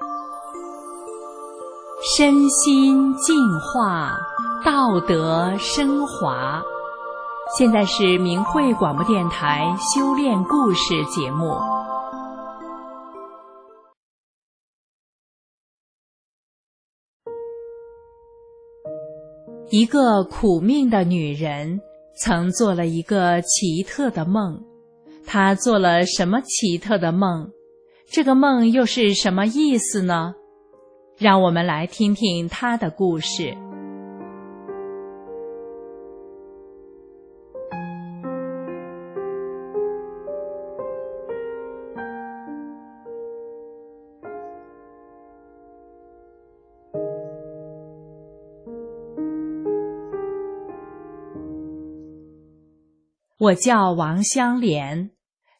身心净化，道德升华。现在是明慧广播电台修炼故事节目。一个苦命的女人曾做了一个奇特的梦。她做了什么奇特的梦？这个梦又是什么意思呢？让我们来听听她的故事。我叫王香莲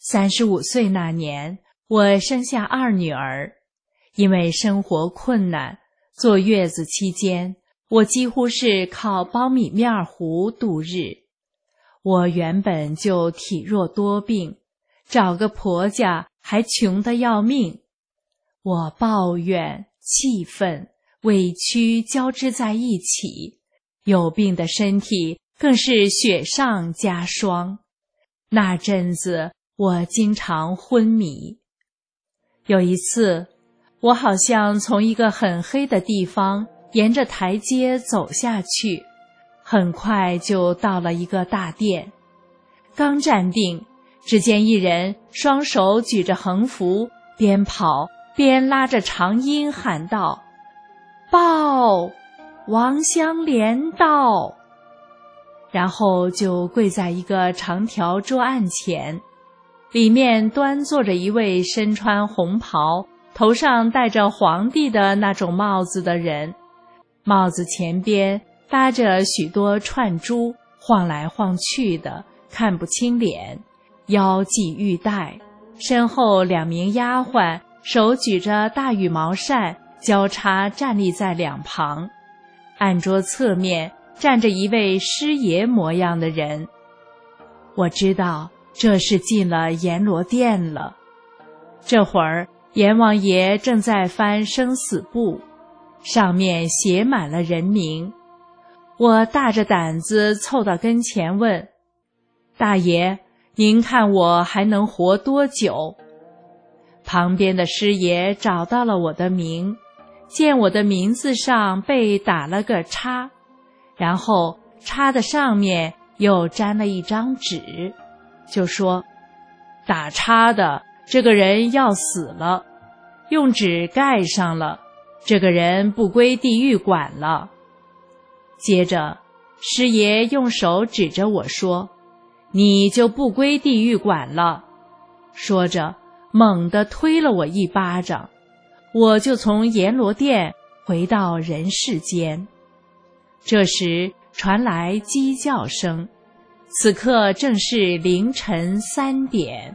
，35岁那年，我生下2女儿。因为生活困难，坐月子期间，我几乎是靠苞米面糊度日。我原本就体弱多病，找个婆家还穷得要命。我抱怨、气愤、委屈交织在一起，有病的身体更是雪上加霜。那阵子我经常昏迷。有一次，我好像从一个很黑的地方沿着台阶走下去，很快就到了一个大殿。刚站定，只见一人双手举着横幅，边跑边拉着长音喊道：“报！王香莲到！”然后就跪在一个长条桌案前，里面端坐着一位身穿红袍，头上戴着皇帝的那种帽子的人，帽子前边搭着许多串珠，晃来晃去的，看不清脸，腰系玉带，身后2名丫鬟手举着大羽毛扇，交叉站立在两旁。案桌侧面站着一位师爷模样的人。我知道这是进了阎罗殿了。这会儿阎王爷正在翻生死簿，上面写满了人名。我大着胆子凑到跟前问：“大爷，您看我还能活多久？”旁边的师爷找到了我的名，见我的名字上被打了个叉，然后叉的上面又粘了一张纸，就说：“打叉的这个人要死了，用纸盖上了，这个人不归地狱管了。”接着师爷用手指着我说：“你就不归地狱管了。”说着猛地推了我一巴掌，我就从阎罗殿回到人世间。这时传来鸡叫声，此刻正是凌晨3点。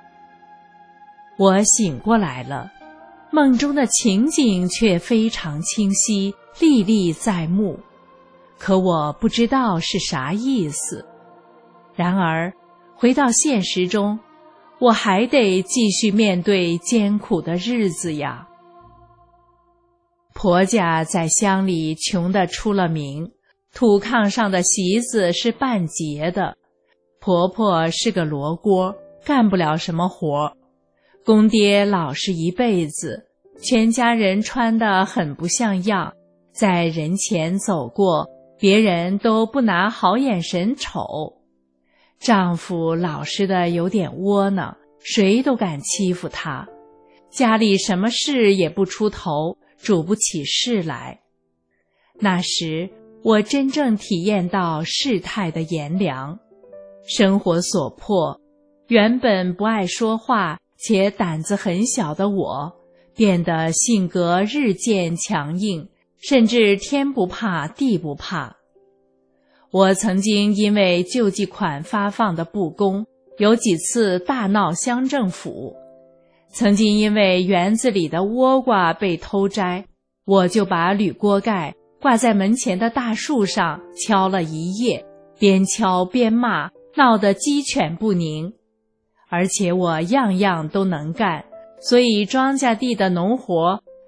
我醒过来了，梦中的情景却非常清晰，历历在目，可我不知道是啥意思。然而回到现实中，我还得继续面对艰苦的日子呀。婆家在乡里穷得出了名，土炕上的席子是半截的，婆婆是个罗锅，干不了什么活。公爹老实一辈子，全家人穿得很不像样，在人前走过，别人都不拿好眼神瞅。丈夫老实的有点窝囊，谁都敢欺负他，家里什么事也不出头，主不起事来。那时我真正体验到世态的炎凉，生活所迫，原本不爱说话且胆子很小的我，变得性格日渐强硬，甚至天不怕地不怕。我曾经因为救济款发放的不公，有几次大闹乡政府。曾经因为园子里的倭瓜被偷摘，我就把铝锅盖挂在门前的大树上敲了一夜，边敲边骂，闹得鸡犬不宁。而且我样样都能干，所以庄稼地的农活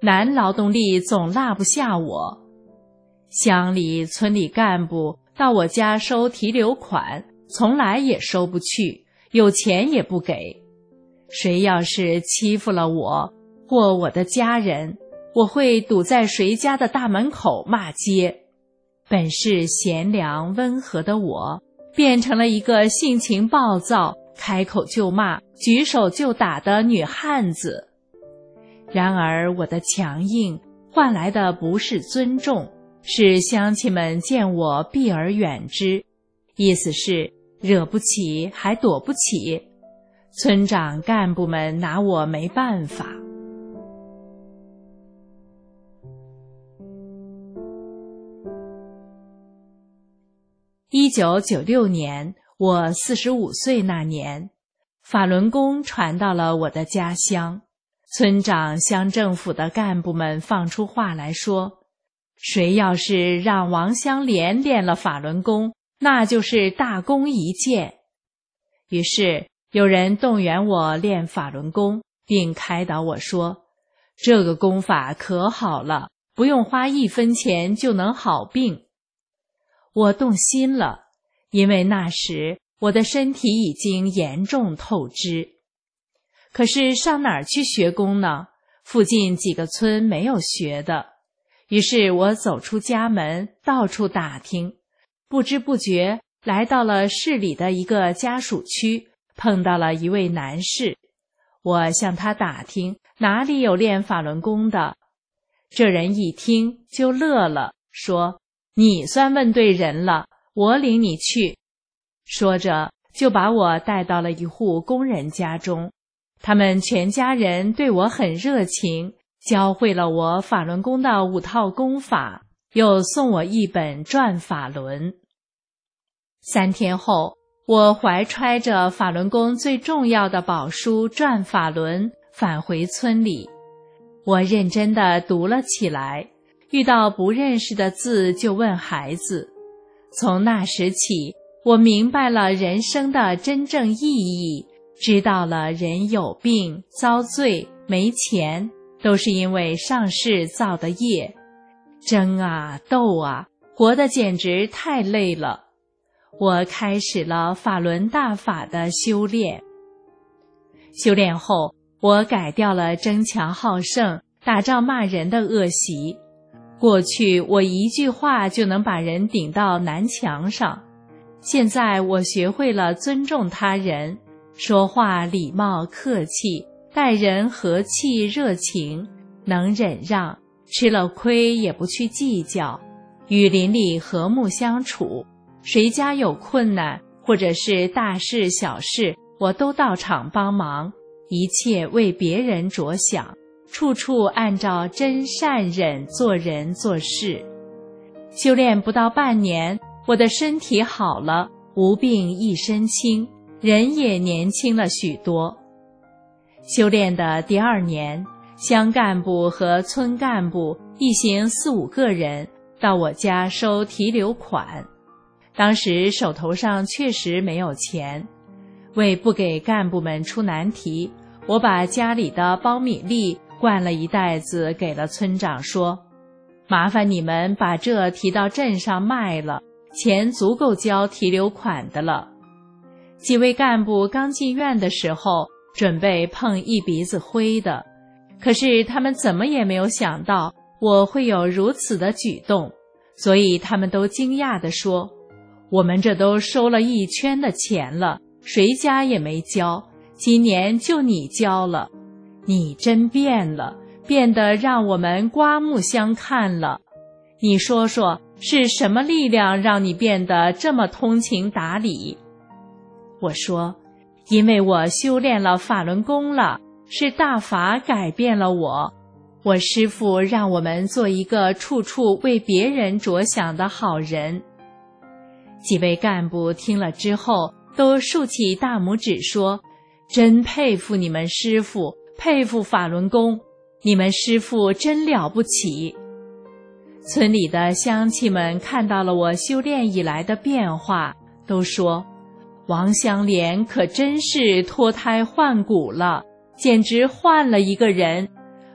男劳动力总落不下我。乡里村里干部到我家收提留款，从来也收不去，有钱也不给。谁要是欺负了我或我的家人，我会堵在谁家的大门口骂街。本是贤良温和的我，变成了一个性情暴躁、开口就骂、举手就打的女汉子。然而我的强硬换来的不是尊重，是乡亲们见我避而远之，意思是惹不起还躲不起。村长干部们拿我没办法。1996年，我45岁那年，法轮功传到了我的家乡。村长、乡政府的干部们放出话来说，谁要是让王香莲练了法轮功，那就是大功一件。于是有人动员我练法轮功，并开导我说，这个功法可好了，不用花1分钱就能好病。我动心了，因为那时我的身体已经严重透支。可是上哪儿去学功呢？附近几个村没有学的。于是我走出家门，到处打听，不知不觉来到了市里的一个家属区，碰到了一位男士。我向他打听哪里有练法轮功的。这人一听就乐了，说，你算问对人了，我领你去。说着就把我带到了一户工人家中，他们全家人对我很热情，教会了我法轮功的5套功法，又送我一本转法轮。3天后，我怀揣着法轮功最重要的宝书转法轮返回村里。我认真地读了起来，遇到不认识的字就问孩子。从那时起，我明白了人生的真正意义，知道了人有病、遭罪、没钱，都是因为上世造的业。争啊斗啊，活得简直太累了。我开始了法轮大法的修炼。修炼后，我改掉了争强好胜、打仗骂人的恶习。过去我一句话就能把人顶到南墙上，现在我学会了尊重他人，说话礼貌客气，待人和气热情，能忍让，吃了亏也不去计较，与邻里和睦相处。谁家有困难或者是大事小事，我都到场帮忙，一切为别人着想，处处按照真善忍做人做事。修炼不到半年，我的身体好了，无病一身轻，人也年轻了许多。修炼的第2年，乡干部和村干部一行4、5个人到我家收提留款。当时手头上确实没有钱，为不给干部们出难题，我把家里的苞米粒灌了1袋子给了村长，说，麻烦你们把这提到镇上卖了，钱足够交提留款的了。几位干部刚进院的时候，准备碰一鼻子灰的，可是他们怎么也没有想到我会有如此的举动，所以他们都惊讶地说，我们这都收了1圈的钱了，谁家也没交，今年就你交了，你真变了，变得让我们刮目相看了。你说说，是什么力量让你变得这么通情达理？我说，因为我修炼了法轮功了，是大法改变了我。我师父让我们做一个处处为别人着想的好人。几位干部听了之后，都竖起大拇指说，真佩服你们师父，佩服法轮功，你们师父真了不起。村里的乡亲们看到了我修炼以来的变化，都说，王香莲可真是脱胎换骨了，简直换了一个人。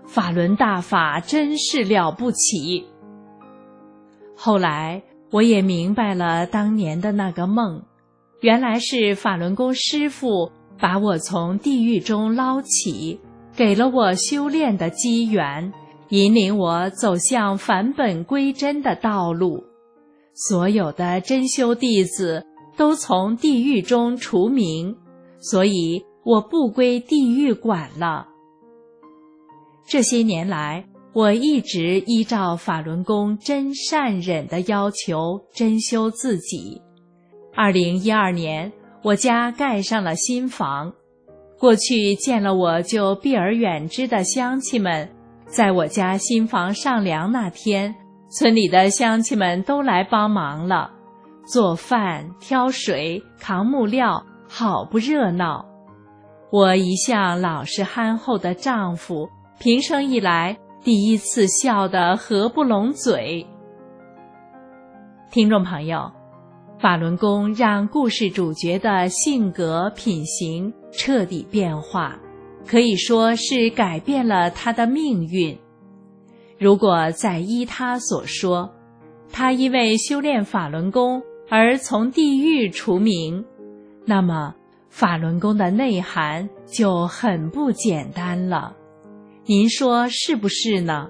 法轮大法真是了不起。后来我也明白了当年的那个梦，原来是法轮功师父把我从地狱中捞起，给了我修炼的机缘，引领我走向返本归真的道路。所有的真修弟子都从地狱中除名，所以我不归地狱管了。这些年来，我一直依照法轮功真善忍的要求真修自己。2012年，我家盖上了新房。过去见了我就避而远之的乡亲们，在我家新房上梁那天，村里的乡亲们都来帮忙了，做饭、挑水、扛木料，好不热闹。我一向老实憨厚的丈夫，平生以来第一次笑得合不拢嘴。听众朋友，法轮功让故事主角的性格品行彻底变化，可以说是改变了他的命运。如果再依他所说，他因为修炼法轮功而从地狱除名，那么法轮功的内涵就很不简单了。您说是不是呢？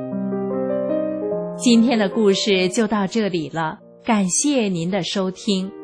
今天的故事就到这里了，感谢您的收听。